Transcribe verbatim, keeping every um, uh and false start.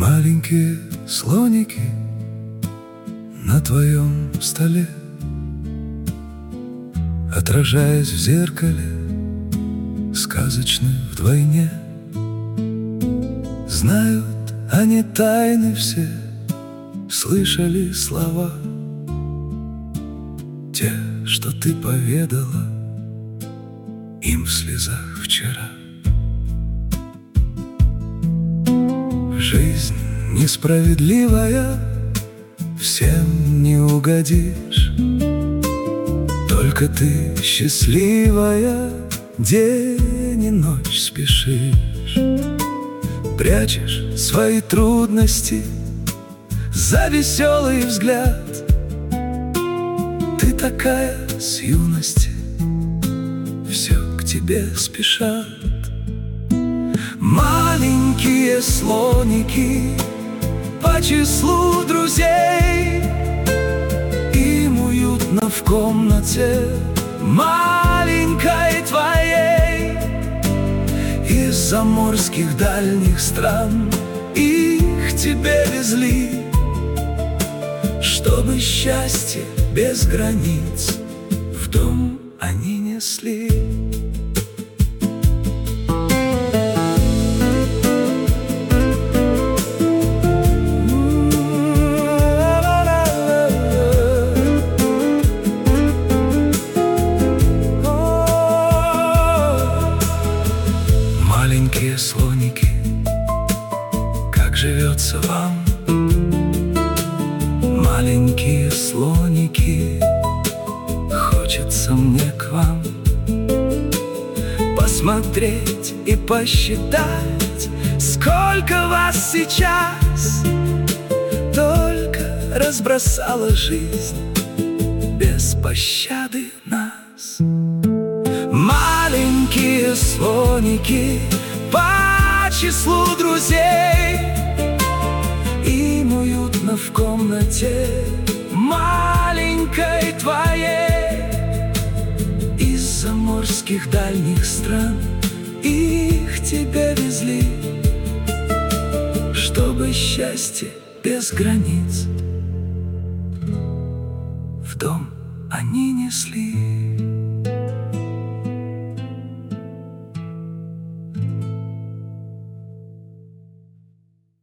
Маленькие слоники на твоем столе, отражаясь в зеркале, сказочны вдвойне. Знают они тайны все, слышали слова, те, что ты поведала им в слезах вчера. Жизнь несправедливая, всем не угодишь. Только ты счастливая, день и ночь спешишь. Прячешь свои трудности за веселый взгляд. Ты такая с юности, все к тебе спешат. Маленькие слоники по числу друзей, им уютно в комнате маленькой твоей. Из заморских дальних стран их тебе везли, чтобы счастье без границ в дом они несли. Маленькие слоники, как живется вам? Маленькие слоники, хочется мне к вам посмотреть и посчитать, сколько вас сейчас. Только разбросала жизнь без пощады нас. Маленькие слоники по числу друзей, им уютно в комнате маленькой твоей. Из заморских дальних стран их тебе везли, чтобы счастье без границ в дом они несли.